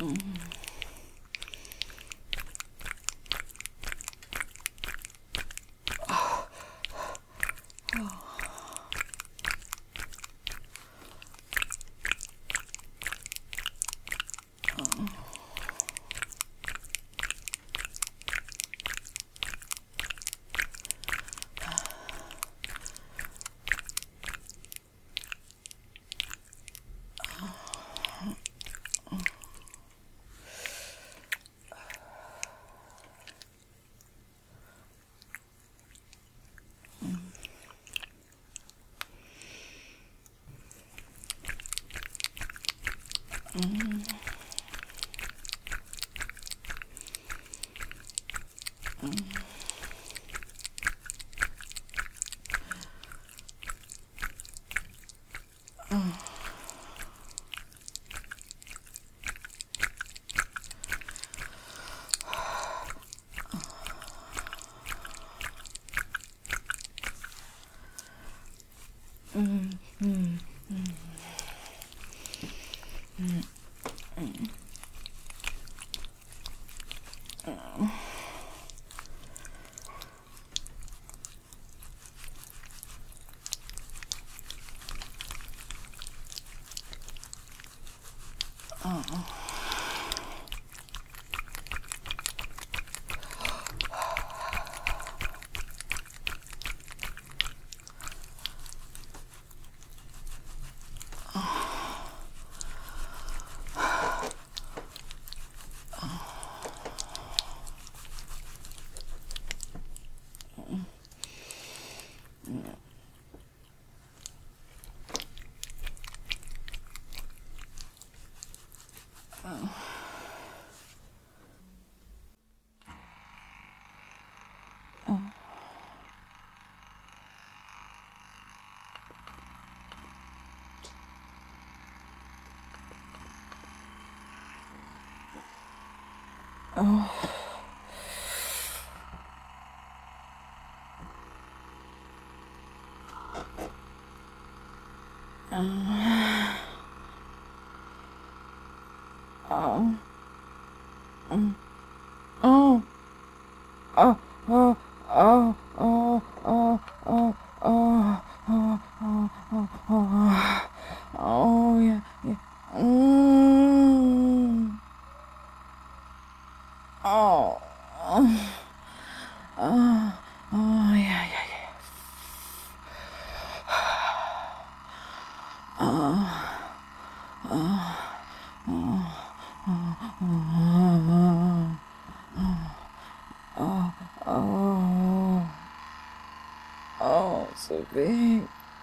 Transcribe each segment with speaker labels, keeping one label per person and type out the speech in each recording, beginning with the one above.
Speaker 1: So big.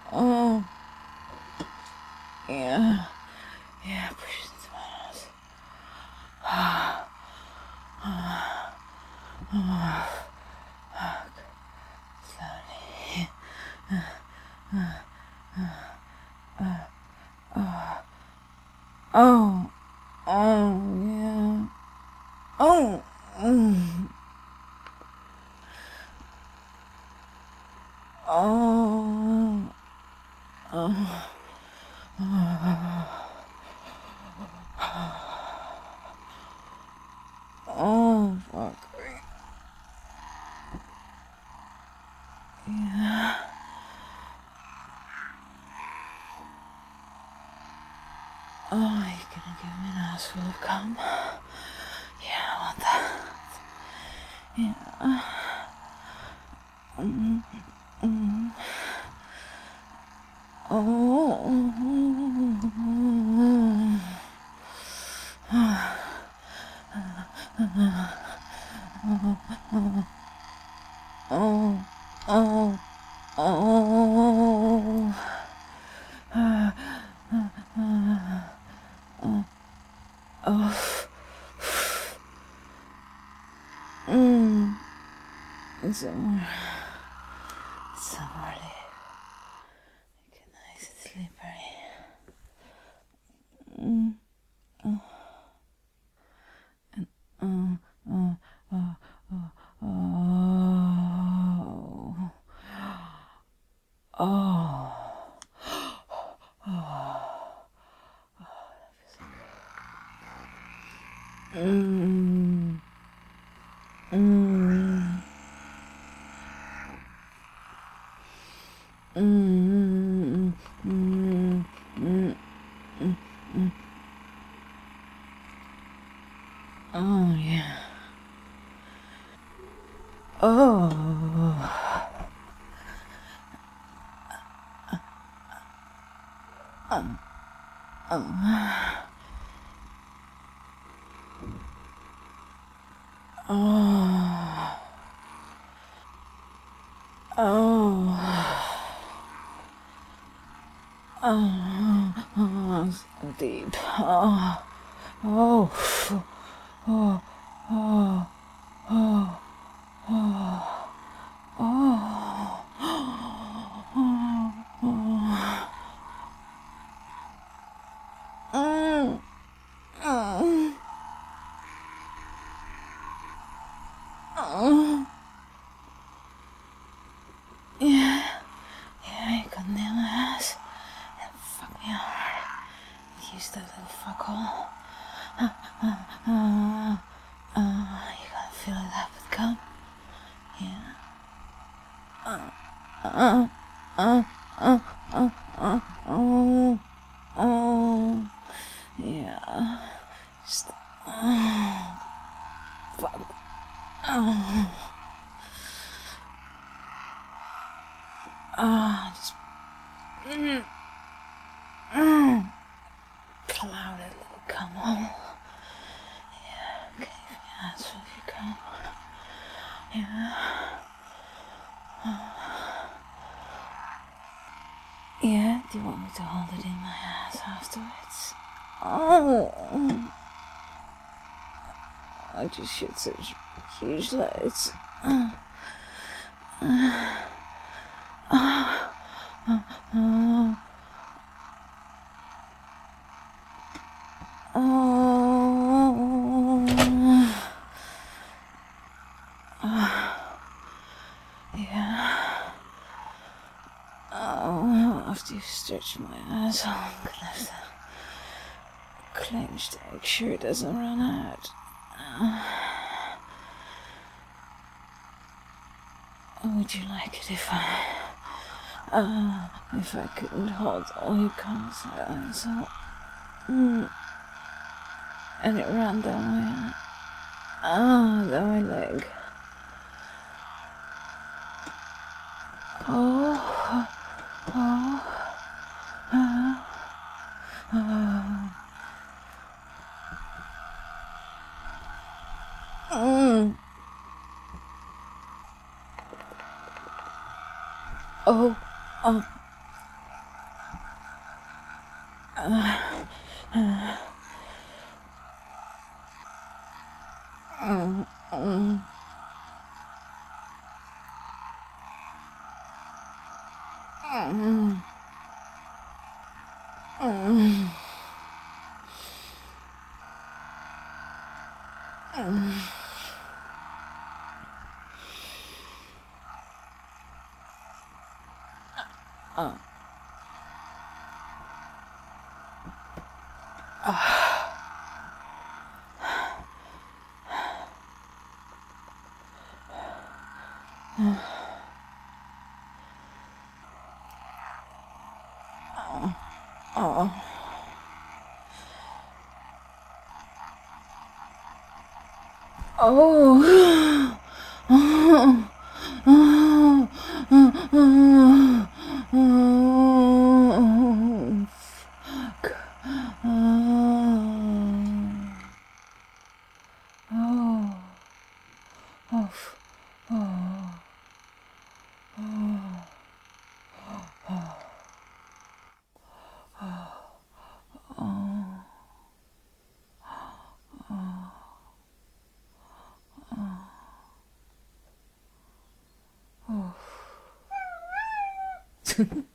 Speaker 1: Oh. Yeah. Yeah, push it into my nose. Slowly. Oh. Oh, yeah. Oh. Oh. Oh, fuck. Yeah. Oh, you're gonna give me an ass full of cum? Yeah, I want that. Yeah. Somewhere get nice and slippery. Mm, mm, mm, mm, mm, mm. Oh, yeah. Oh. Oh. Oh. Oh. So deep. Oh. Oh. Oh. Oh. Oh. Oh. Oh. Oh. Mm. Mm. Mm. Yeah. Yeah, you got me in my ass. And fuck me hard. Use that little fuckhole. You gotta fill it up with cum. Yeah. Oh. Oh. Yeah. Just. Fuck. Just. Cloud it, little cum hole. Yeah. Okay. Yeah, that's what you cum. Yeah. Yeah, do you want me to hold it in my ass afterwards? Oh, I just shit such huge loads. Oh, yeah. Oh, after you stretch my asshole, I'm gonna have to clench to make sure it doesn't run out. Would you like it if I couldn't hold all your comes out, so, and it ran down my leg. Oh, oh, oh, oh. Oh, oh, oh, oh, oh, oh, oh, fuck. Oh, oh, oh, oh.